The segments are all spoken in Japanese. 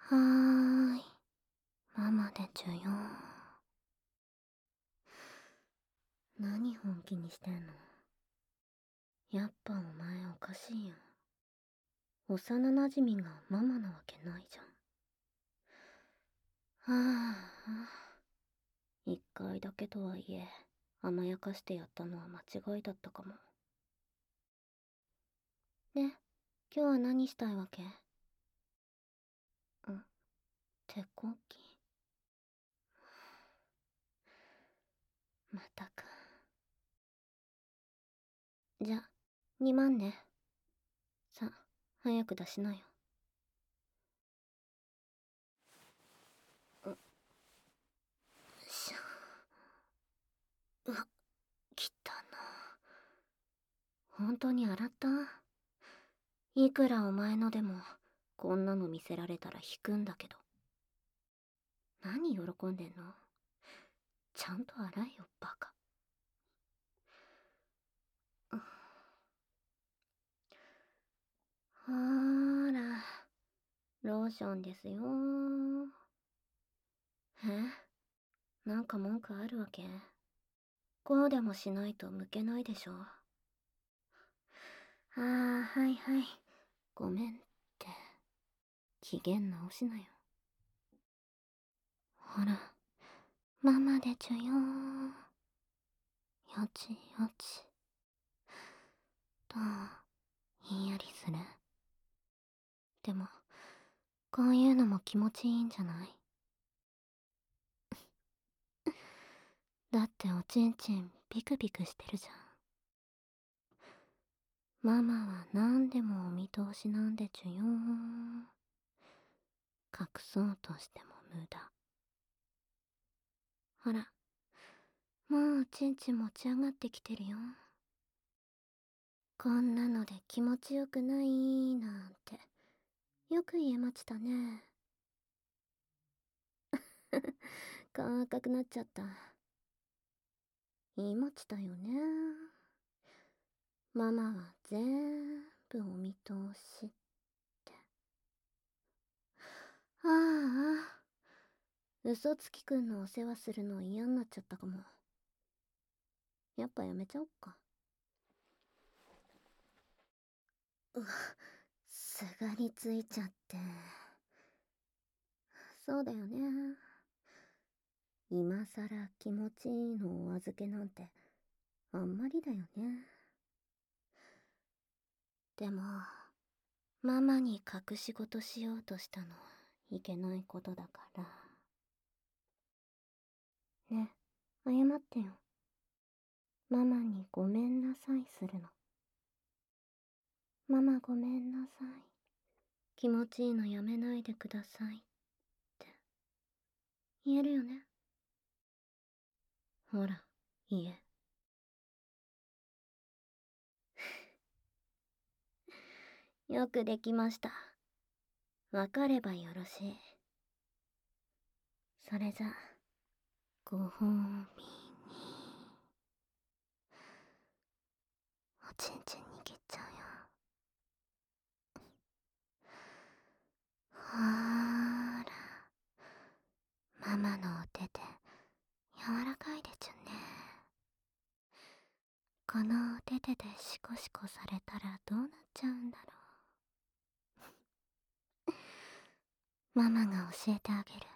はーい、ママでちゅよ。何本気にしてんの？やっぱお前おかしいよ。幼馴染がママなわけないじゃん。はあ、一回だけとはいえ、甘やかしてやったのは間違いだったかも。で、今日は何したいわけ？手こき。またか。じゃ、2万ね。さ、早く出しなよ。しゃ。うわ、汚な。本当に洗った？いくらお前のでも、こんなの見せられたら引くんだけど。何喜んでんの？ちゃんと洗えよ、バカ。ほーら、ローションですよー。なんか文句あるわけ？こうでもしないと向けないでしょ。はいはい。ごめんって。機嫌直しなよ。ほら、ママでちゅよー。よちよち。どう？ひんやりする？でも、こういうのも気持ちいいんじゃない？だっておちんちんビクビクしてるじゃん。ママは何でもお見通しなんでちゅよー。隠そうとしても無駄。ほら、もうおちんちん持ち上がってきてるよ。こんなので気持ちよくないなんて、よく言えましたね。顔赤くなっちゃった。言いましたよね。ママは全部お見通しって。ああ、嘘つきくんのお世話するの嫌になっちゃったかも。やっぱやめちゃおっか。うわ、すがりついちゃって。そうだよね。今さら気持ちいいのお預けなんてあんまりだよね。でも、ママに隠し事しようとしたのはいけないことだから。ね、謝ってよ。ママにごめんなさいするの。ママごめんなさい。気持ちいいのやめないでくださいって言えるよね。ほら、言え。よくできました。わかればよろしい。それじゃ、ご褒美に。おちんちん握っちゃうよ。ほーら、ママのお手で柔らかいでちゅね。このお手でシコシコされたらどうなっちゃうんだろう。ママが教えてあげる。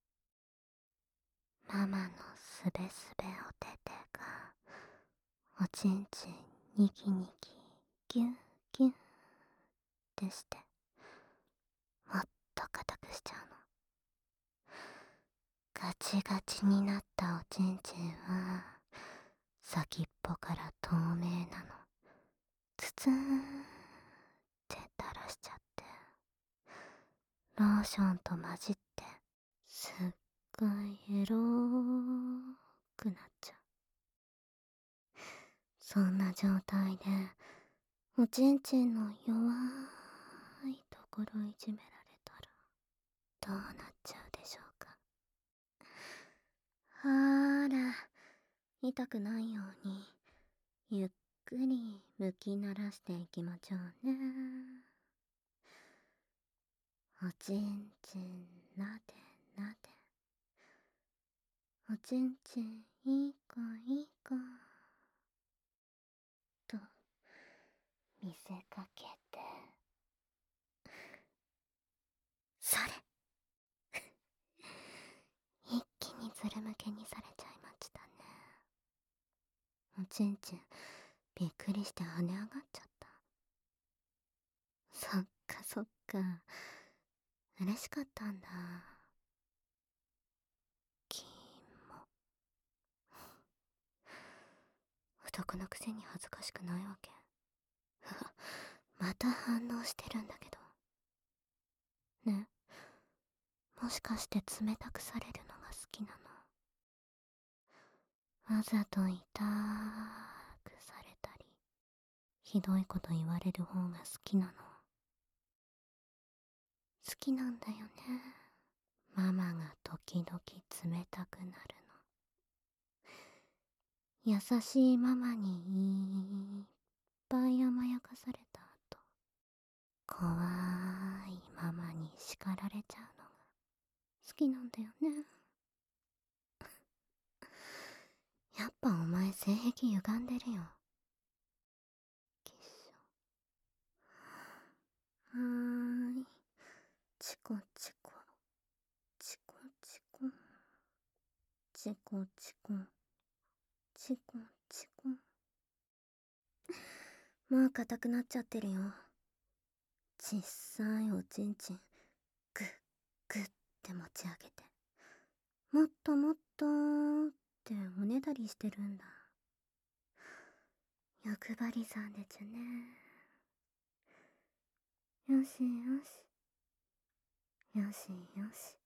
ママのすべすべお手手がおちんちんニキニキギュンギュンってしてもっと硬くしちゃうの。ガチガチになったおちんちんは先っぽから透明なの。ツツーンって垂らしちゃってローションと混じってすっごいエローくなっちゃう。そんな状態でおちんちんの弱いところいじめられたらどうなっちゃうでしょうか。ほーら、痛くないようにゆっくり向き慣らしていきましょうね。 おちんちんなでなで、おちんちんいい子いい子と見せかけて、それ一気にズル向けにされちゃいましたね。おちんちんびっくりして跳ね上がっちゃった。そっかそっか、嬉しかったんだ。キモ。男のくせに恥ずかしくないわけ。また反応してるんだけど。ね、もしかして冷たくされるのが好きなの？わざと痛くされたり、ひどいこと言われる方が好きなの？好きなんだよね。ママが時々冷たくなるの。優しいママにいっぱい甘やかされた後、怖いママに叱られちゃうのが好きなんだよね。やっぱお前性癖歪んでるよ。きっしょ。はーい。チコチコ。チコチコ。チコチコ。チコチコ。もう硬くなっちゃってるよ。小さいおちんちん、グッグッって持ち上げて、もっともっとーっておねだりしてるんだ。欲張りさんでちゅね。よしよし。よしよし。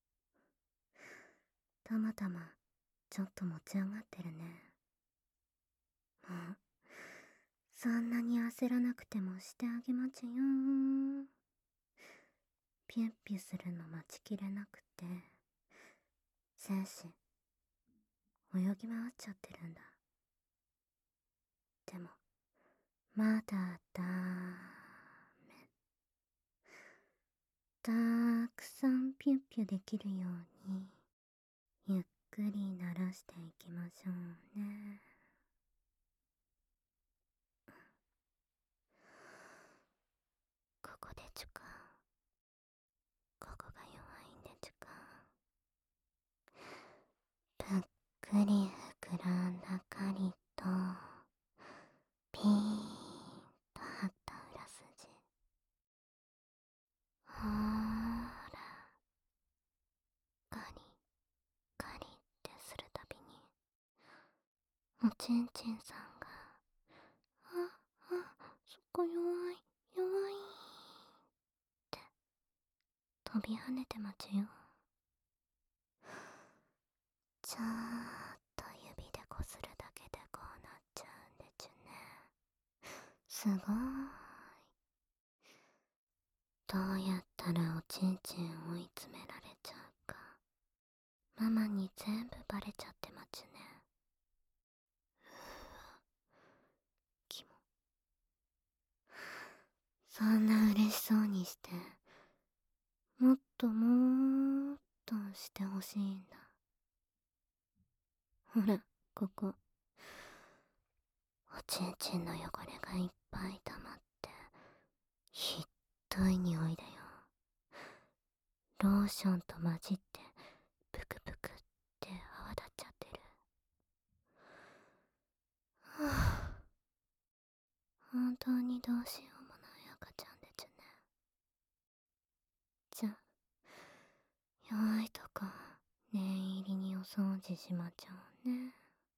たまたま、ちょっと持ち上がってるね。もう、そんなに焦らなくてもしてあげまちゅよー。ピュッピュするの待ちきれなくて、精子、泳ぎ回っちゃってるんだ。でも、まだダメ。たくさんピュッピュできるように、ゆっくり慣らしていきましょうね。ここでちゅか。ここが弱いんでちゅか。ぷっくり膨らんだかりと、ピーンと張った裏筋。ほーら、ガリガリってするたびに、おちんちんさんが、そこ弱い、弱いって飛び跳ねてまちゅよ。ちょーっと指でこするだけでこうなっちゃうんでちゅね。すごーい。どうやったらおちんちん追い詰められちゃうか、ママに全部バレちゃってまちゅね。キモ。そんな嬉しそうにして、もっともーっとしてほしいんだ。ほら、ここ。おちんちんの汚れがいっぱい溜まって、ひっどい匂いだよ。ローションと混じって、ぷくぷくって泡立っちゃってる。はぁ、本当にどうしようもない赤ちゃんでちゅね。じゃ、弱いとこ、念入りにお掃除しまちゃうね。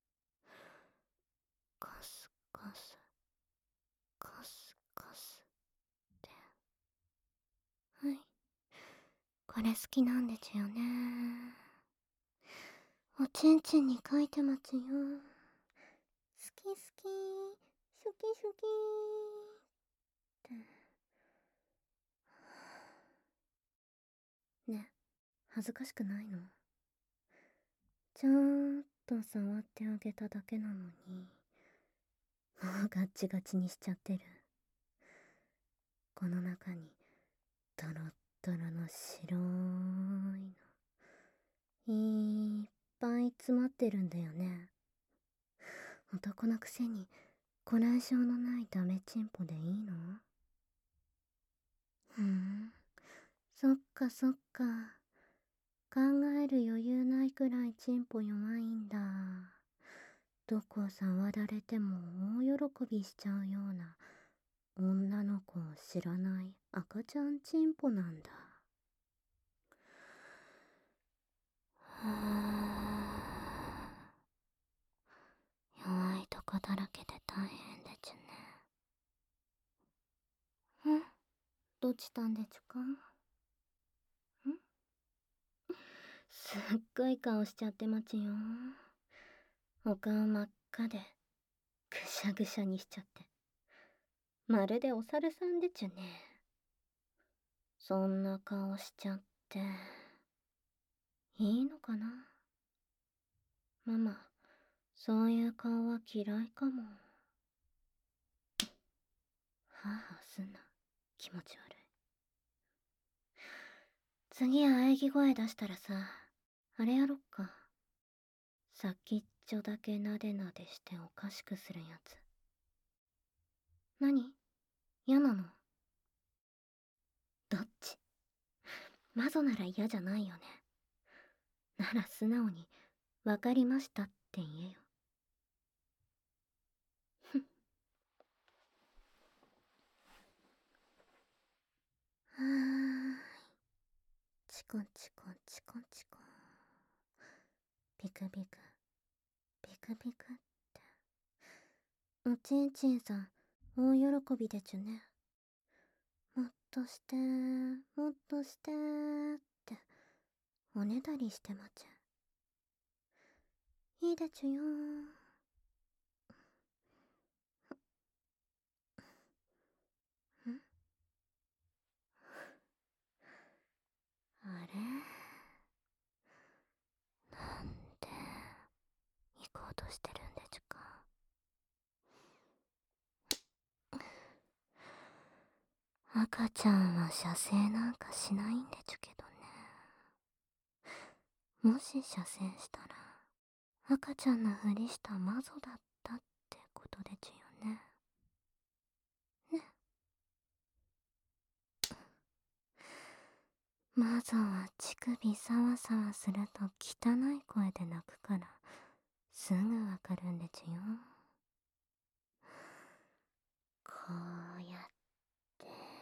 コスコス、コスコスって。はい。これ好きなんでちゅよね。おちんちんに書いてまちゅよ。好き好き、シュキシュキーって。ね、恥ずかしくないの？ちょーっと触ってあげただけなのに、もうガッチガチにしちゃってる。この中にドロットロの白いのいっぱい詰まってるんだよね。男のくせにこらえ性のないダメチンポでいいの？そっかそっか。考える余裕ないくらいチンポ弱いんだ。どこ触られても大喜びしちゃうような女の子を知らない赤ちゃんチンポなんだ。はぁ、弱いとこだらけで大変でちゅね。どっちたんでちゅか？すっごい顔しちゃってまちよ。お顔真っ赤でぐしゃぐしゃにしちゃって、まるでお猿さんでちゅね。そんな顔しちゃっていいのかな？ママ、そういう顔は嫌いかも。はぁすんな、気持ち悪い。次喘ぎ声出したらさ、あれやろっか。先っちょだけなでなでしておかしくするやつ。何？嫌なの？どっち？マゾなら嫌じゃないよね。なら素直にわかりましたって言えよ。ふん。はーい。チコチコチコチコ。ピクピクピクピクって。おちんちんさん大喜びでちゅね。もっとしてもっとしてっておねだりしてまちゅ。いいでちゅよ。あれ、なんで行こうとしてるんでちゅか。赤ちゃんは射精なんかしないんでちゅけどね。もし射精したら赤ちゃんのふりしたマゾだったってことでちゅよね。ね。マゾは乳首サワサワすると汚い声で泣くからすぐわかるんでちゅよ。こうやって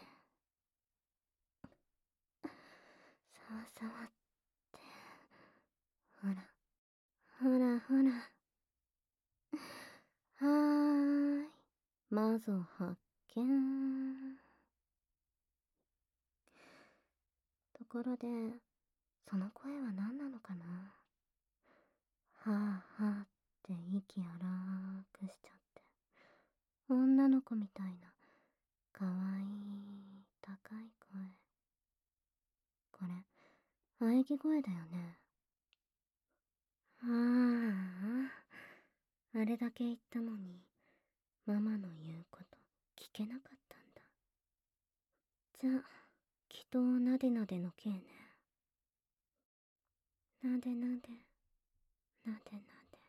サワサワって、ほらほらほら。はーい、マゾ発見。ところで、その声は何なのかな？はぁはぁって息荒くしちゃって、女の子みたいなかわいい高い声。これ喘ぎ声だよね。ああ、あれだけ言ったのにママの言うこと聞けなかったんだ。じゃあきっとなでなでの刑ね。なでなでなでなで。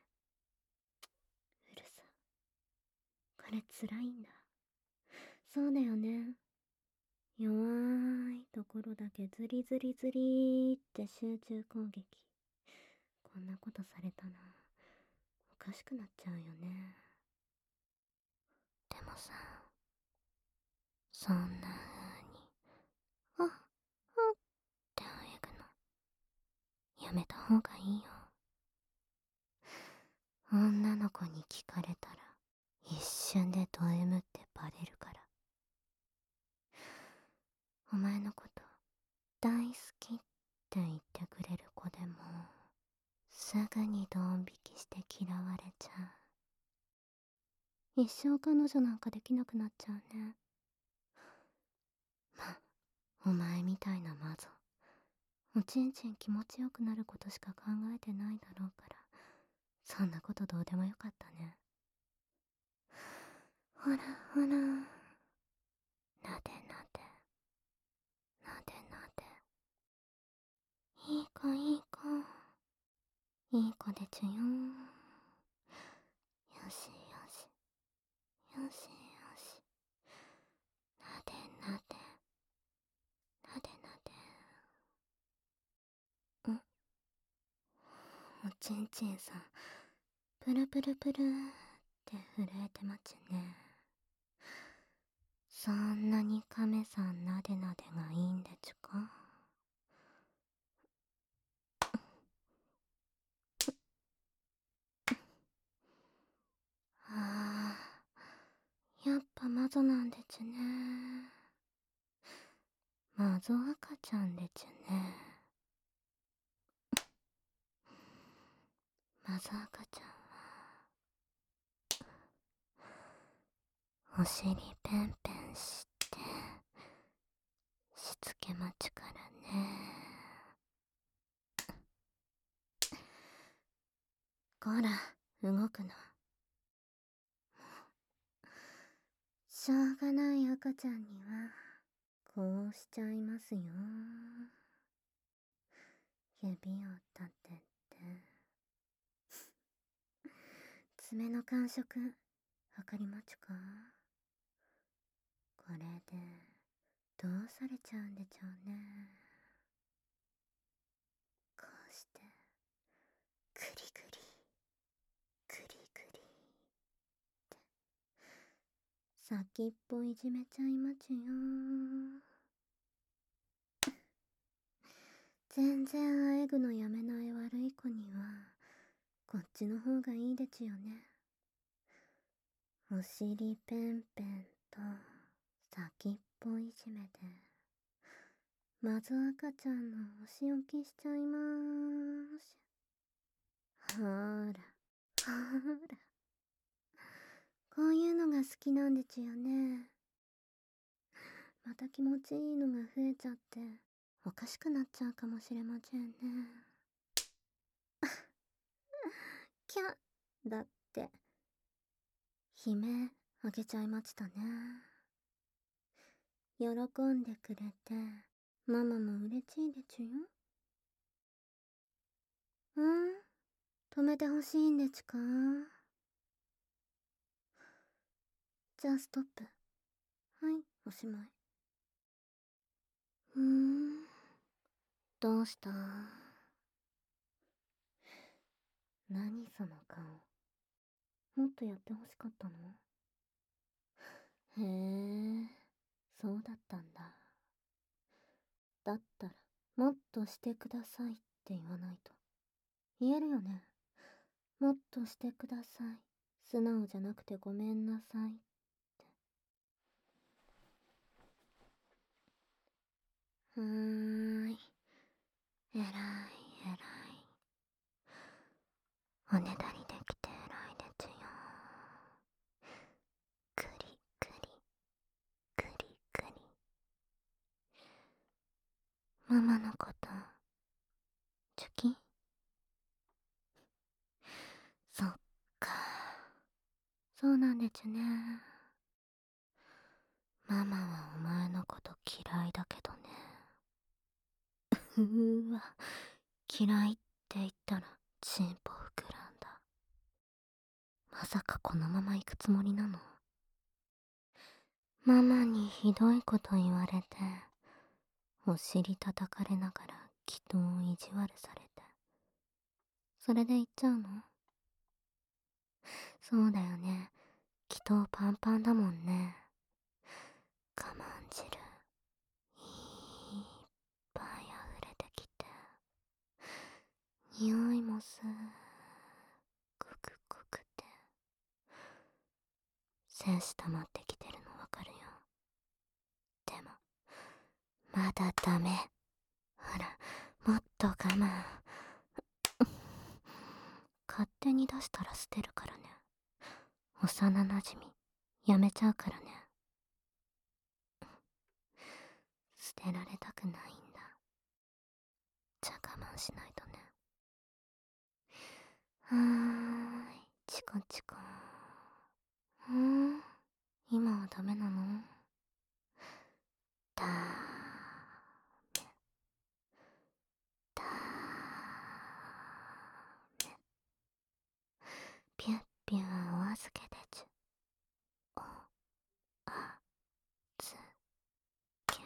うるさ。これつらいんだ。そうだよね。弱いところだけズリズリズリって集中攻撃。こんなことされたらおかしくなっちゃうよね。でもさ、そんな風にあっあってあえぐのやめた方がいいよ。女の子に聞かれたら一瞬でド M ってバレるから。お前のこと大好きって言ってくれる子でもすぐにドン引きして嫌われちゃう。一生彼女なんかできなくなっちゃうね。ま、お前みたいなマゾ、おちんちん気持ちよくなることしか考えてないだろうから、そんなことどうでもよかったね。ほらほら、なでなでなでなで。 いい子でちゅよ。よしよし。よしよし。なでなで。なでなで。おちんちんさん、プルプルプルって震えてまちね。そんなに亀さんなでなでがいいんでちゅか。ああ、やっぱ魔女なんでちゅね。魔女赤ちゃんでちゅね。魔女赤ちゃんは、お尻ペンペンして、しつけまちゅからね。こら、動くな。しょうがない赤ちゃんには、こうしちゃいますよ。指を立てて。爪の感触、わかりまちゅか？これで、どうされちゃうんでちょうね。こうして、グリグリ、グリグリって、先っぽいじめちゃいまちゅよ。全然あえぐのやめない悪い子には、こっちの方がいいでちゅよね。お尻ペンペンと先っぽいじめで、まず赤ちゃんのお仕置きしちゃいまーす。ほーら、ほーら。こういうのが好きなんでちゅよね。また気持ちいいのが増えちゃって、おかしくなっちゃうかもしれませんね。キャだって、悲鳴あげちゃいましたね。喜んでくれて、ママも嬉しいでちゅよ。止めてほしいんでちゅか？じゃあストップ。はい、おしまい。どうした？何その顔。もっとやってほしかったの？へえ、そうだったんだ。だったら、もっとしてくださいって言わないと。言えるよね。もっとしてください。素直じゃなくてごめんなさいって。ーい。えらい、えらい。おねだりできてえらいでちゅよ。くりくり、くりくり。ママのこと、チュキ？そっか。そうなんでちゅね。ママはお前のこと嫌いだけどね。わ、嫌いって言ったらチンポ膨らんだ。まさかこのまま行くつもりなの？ママにひどいこと言われて、お尻叩かれながら祈祷を意地悪されて、それで行っちゃうの？そうだよね。祈祷パンパンだもんね。我慢汁、いっぱい溢れてきて、匂いもすごく濃くて、精子溜まってきてるのわかるよ。でも、まだダメ。ほら、もっと我慢。勝手に出したら捨てるからね。幼なじみ、やめちゃうからね。捨てられたくないんだ。じゃあ我慢しないとね。はーい、チコチコ。今はダメなの？だーめ、だーめ。 すけでちゅ。お、あ、つ、け。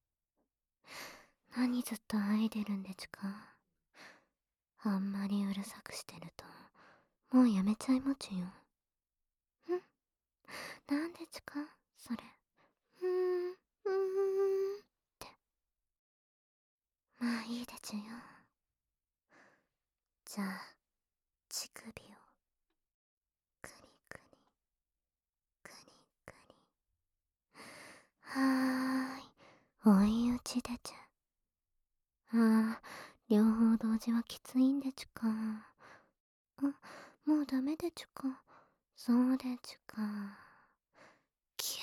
何ずっとあいでるんでちゅか。あんまりうるさくしてると、もうやめちゃいまちゅよ。ん、なんでちゅかそれ。うーん、って。まあいいでちゅよ。じゃあ、乳首を、くりくり、くりくり。はーい、追い打ちでちゅ。ああ、両方同時はきついんでちゅか。もうダメでちゅか。そうでちゅか。キュ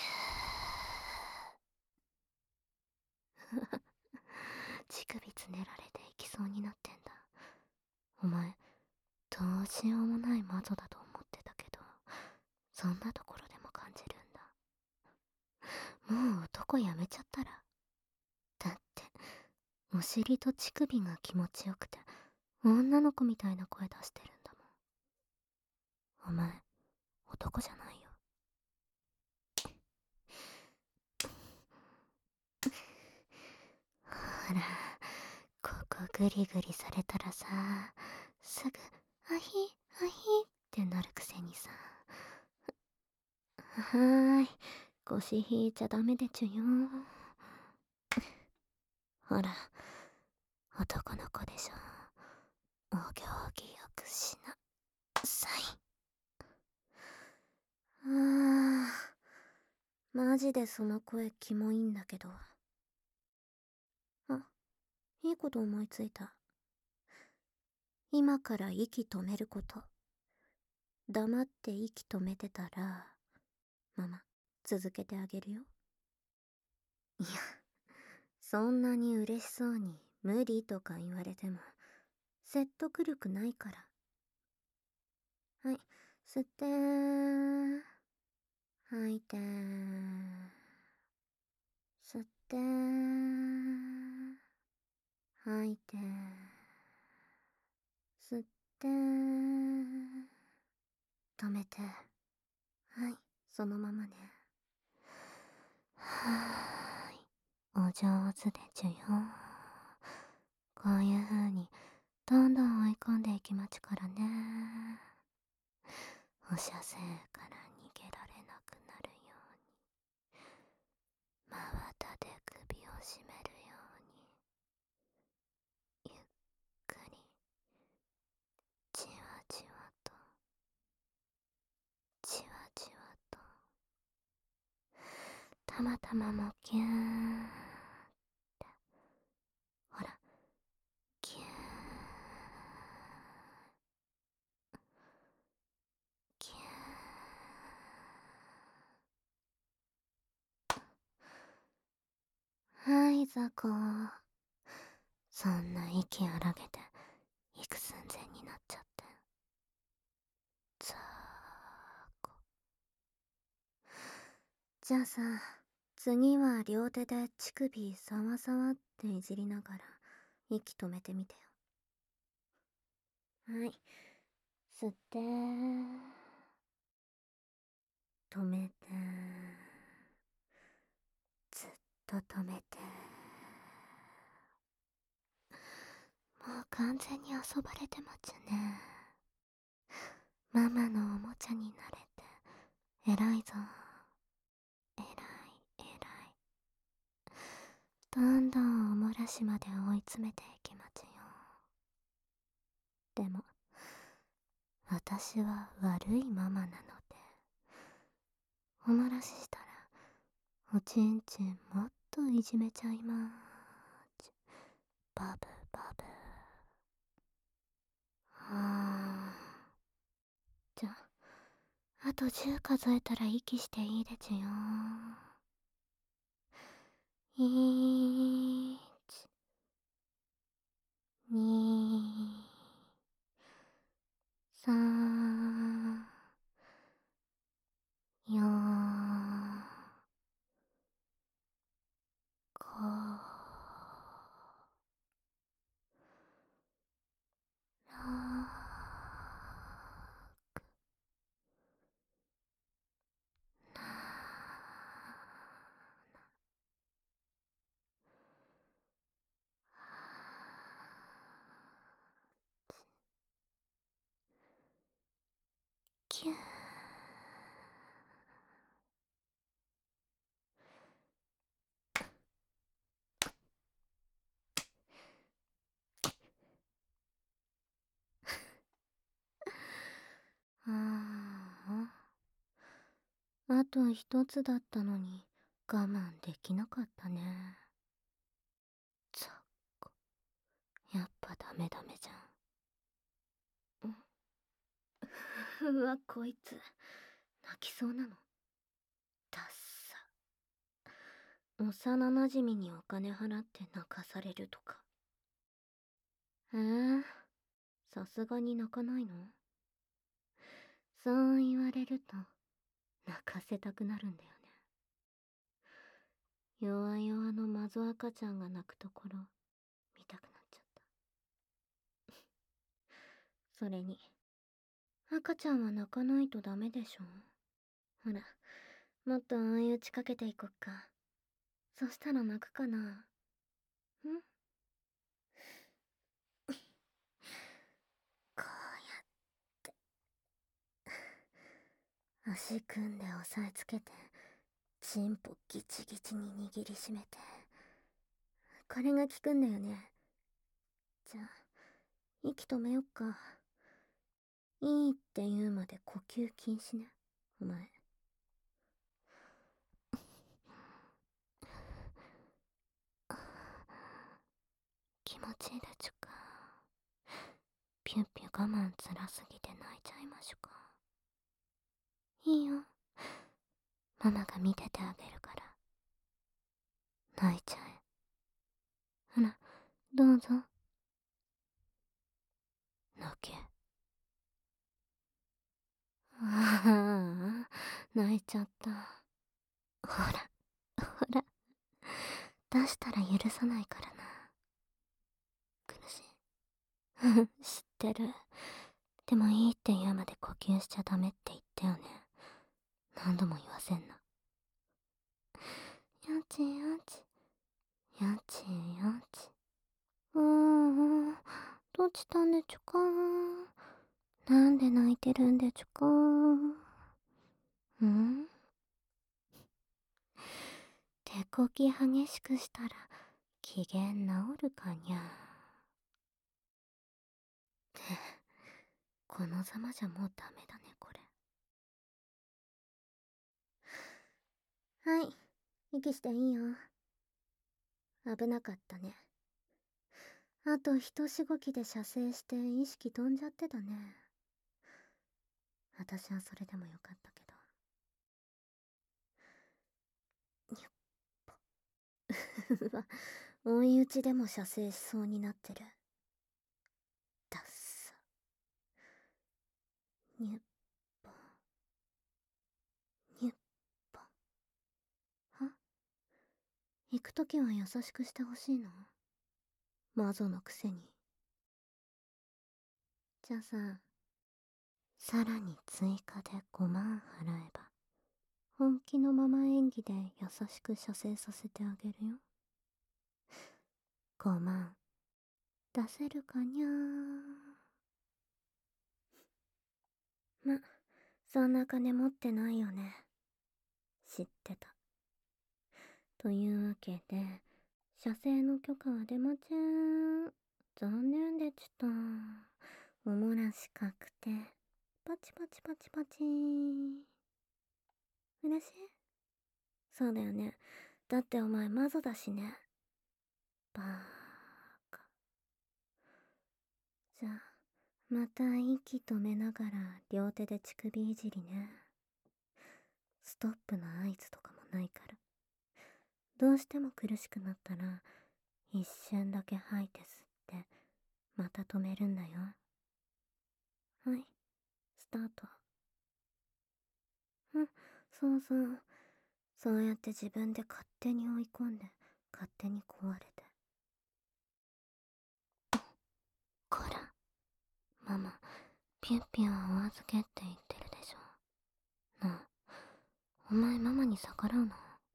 ー。乳首つねられていきそうになってんだ。お前、どうしようもない魔女だと思ってたけど、そんなところでも感じるんだ。もう男やめちゃったら。だって、お尻と乳首が気持ちよくて、女の子みたいな声出してるんだもん。お前、男じゃないよ。ほら、ここグリグリされたらさ、すぐ、アヒ、アヒってなるくせにさ。はーい、腰引いちゃダメでちゅよ。ほら、男の子でしょ。お行儀よくしなさい。マジでその声キモいんだけど。あ、いいこと思いついた。今から息止めること。黙って息止めてたら、ママ、続けてあげるよ。いや、そんなに嬉しそうに無理とか言われても、説得力ないから。はい、吸ってー。吐いてー。吸ってー。吐いてー。吸ってー。止めて。はい、そのままね。はーい、お上手でちゅよ。こういう風に、どんどん追い込んでいきまちからね。放射線から逃げられなくなるように、真綿で首を絞めるように、ゆっくり、じわじわと、じわじわと、たまたまもキューンって、ほら、キューン、キューン。はい、ザコ。そんな息荒げて、行く寸前になっちゃって。ザーコ。じゃあさ、次は両手で乳首さわさわっていじりながら息止めてみてよ。はい。吸って止めて、ずっと止めて。もう完全に遊ばれてまちゅね。ママのおもちゃになれて偉いぞ。偉い偉い。どんどんおもらしまで追い詰めていきまちゅよ。でも私は悪いママなので、おもらししたらおちんちんもっといじめちゃいまーち。バブバブ。じゃあと10数えたら息していいでちゅよ。1、2、3、4、5、6、 と一つだったのに我慢できなかったね。ざっこ。やっぱダメじゃん。うわ、こいつ泣きそうなの。ダッサ。幼なじみにお金払って泣かされるとか。さすがに泣かないの？そう言われると泣かせたくなるんだよね。弱々のマゾ赤ちゃんが泣くところ見たくなっちゃった。それに赤ちゃんは泣かないとダメでしょ。ほら、もっと追い打ちかけていこっか。そしたら泣くかな。ん？こうやって足組んで押さえつけてチンポギチギチに握りしめて、これが効くんだよね。じゃあ息止めよっか。いいって言うまで呼吸禁止ね、お前。気持ちいいでちゅか。ピュッピュ我慢つらすぎて泣いちゃいましゅか。いいよ、ママが見ててあげるから。泣いちゃえ。ほら、どうぞ。泣け。ああ、泣いちゃった。ほら、ほら、出したら許さないからな。苦しい。知ってる。でもいいって言うまで呼吸しちゃダメって言ったよね。何度も言わせんな。やちやち。やちやち。どうしたんでちゅか。なんで泣いてるんでちゅか。手こき激しくしたら機嫌治るかにゃ。ってこのざまじゃもうダメだねこれ。はい、息していいよ。危なかったね。あと一しごきで射精して意識飛んじゃってたね。私はそれでもよかったけど。にゅっぽ。うわ、追い打ちでも射精しそうになってる。ダッサ。にゅっぽにゅっぽ。は？行くときは優しくしてほしいの？マゾのくせに。じゃあさ、さらに追加で5万払えば本気のまま演技で優しく射精させてあげるよ。5万出せるかにゃー。ま、そんな金持ってないよね。知ってた。というわけで射精の許可は出ません。残念でした。おもらし確定。パチパチパチパチー。嬉しい？そうだよね。だってお前マゾだしね。バーカ。じゃあまた息止めながら両手で乳首いじりね。ストップの合図とかもないから。どうしても苦しくなったら一瞬だけ吐いて吸ってまた止めるんだよ。はい、スタート。そうそう。そうやって自分で勝手に追い込んで勝手に壊れて。こら、ママ、ピュッピュはお預けって言ってるでしょ。なあ、お前ママに逆らうの？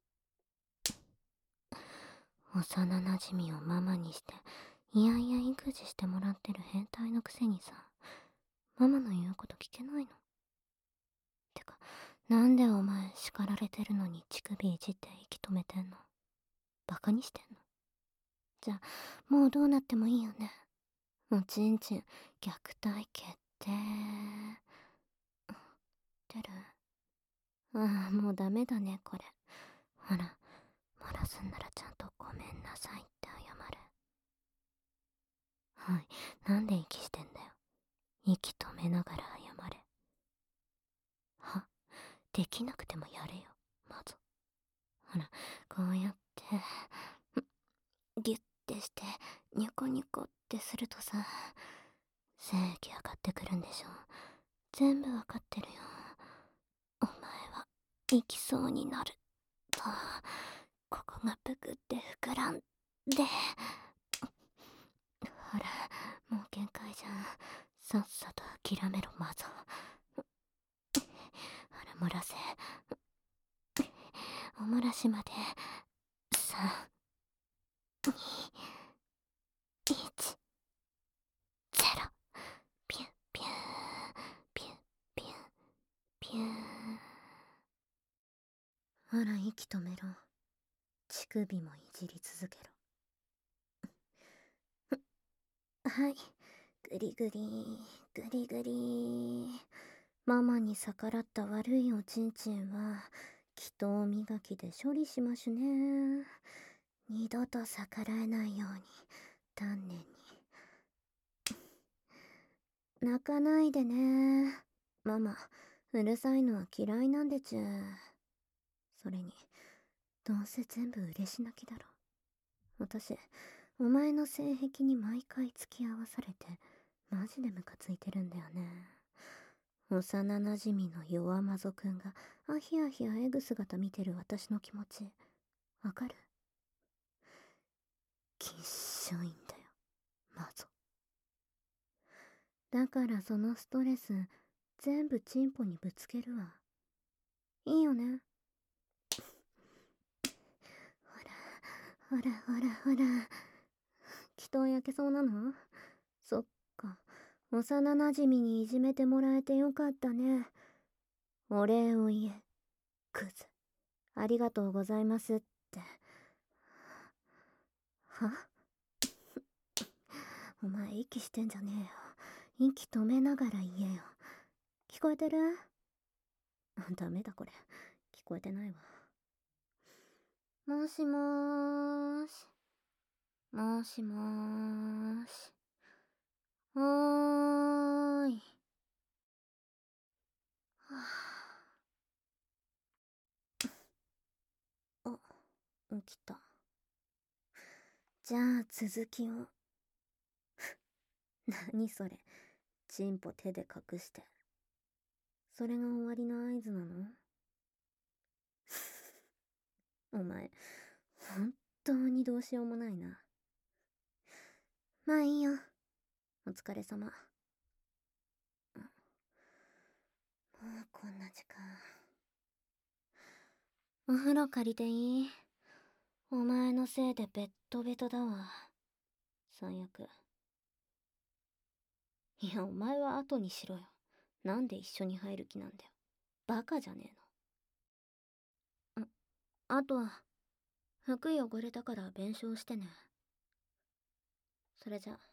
幼なじみをママにしていやいや育児してもらってる変態のくせにさ、ママの言うこと聞けないの？てか、なんでお前叱られてるのに乳首いじって息止めてんの？バカにしてんの？じゃあもうどうなってもいいよね。おちんちん虐待決定。出る？ ああ、もうダメだね、これ。ほら、漏らすんならちゃんとごめんなさいって謝る。はい、なんで息してんだよ。息止めながら謝れ。は、できなくてもやれよ、まず。ほら、こうやって、ギュッてして、ニコニコってするとさ、精液上がってくるんでしょ。全部わかってるよ。お前は、生きそうになる。と、ここがぷくって膨らんで、ほら、もう限界じゃん。さっさと諦めろ、マゾ。ほら、漏らせ。お漏らしまで、3、2、1、0。ピュン、ピュン、ピュン、ピュン、ピュン。ほら、息止めろ。乳首もいじり続けろ。はい。ぐりぐり、ぐりぐり。ママに逆らった悪いおちんちんは、祈祷磨きで処理しましゅね。二度と逆らえないように、丹念に。泣かないでね。ママ、うるさいのは嫌いなんでちゅ。それに、どうせ全部嬉し泣きだろ。私、お前の性癖に毎回付き合わされて、マジでムカついてるんだよね。幼馴染の弱魔族くんが、アヒアヒアエグ姿見てる私の気持ち、わかる？きっしょいんだよ、マゾ。だからそのストレス、全部チンポにぶつけるわ。いいよね。ほら、ほら、ほら、ほら。祈祷焼けそうなの？そっか。幼馴染にいじめてもらえてよかったね。お礼を言え、クズ。ありがとうございますって。は？お前息してんじゃねえよ。息止めながら言えよ。聞こえてる？ダメだこれ。聞こえてないわ。もしもーし。もしもーし。おーい。はぁ。あ、起きた。じゃあ続きを。何それ。チンポ手で隠して。それが終わりの合図なの？お前、本当にどうしようもないな。まあいいよ。お疲れ様。もうこんな時間。お風呂借りていい？お前のせいでベッドベトだわ。最悪。いや、お前は後にしろよ。なんで一緒に入る気なんだよ。バカじゃねえの。あとは、服汚れたから弁償してね。それじゃ。